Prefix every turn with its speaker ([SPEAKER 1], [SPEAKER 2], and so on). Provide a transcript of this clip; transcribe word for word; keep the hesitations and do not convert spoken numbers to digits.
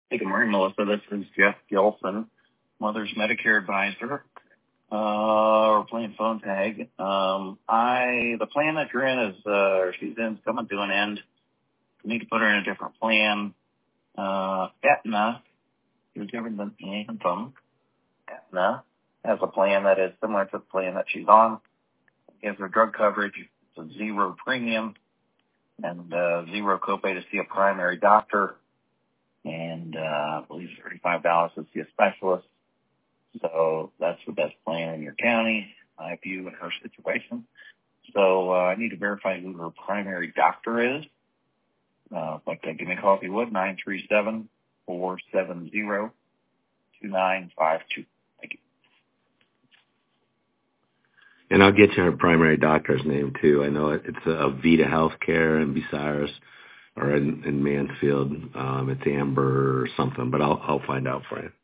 [SPEAKER 1] Hey, good morning, Melissa. This is Jeff Gilson, Mother's Medicare Advisor. Uh, we're playing phone tag. Um, I, the plan that you're in is, uh, or she's in, is coming to an end. We need to put her in a different plan. Uh, Aetna is different than Anthem. Aetna has a plan that is similar to the plan that she's on. It gives her drug coverage. It's a zero premium and, uh, zero copay to see a primary doctor. And, uh, I believe thirty-five dollars to see a specialist. So that's the best plan in your county, my view, in her situation. So, uh, I need to verify who her primary doctor is. Uh, but uh, give me a call if you would, nine three seven, four seven zero, two nine five two. Thank you.
[SPEAKER 2] And I'll get you her primary doctor's name, too. I know it, it's a Vita Healthcare in Bucyrus or in, in Mansfield. Um, it's Amber or something, but I'll, I'll find out for you.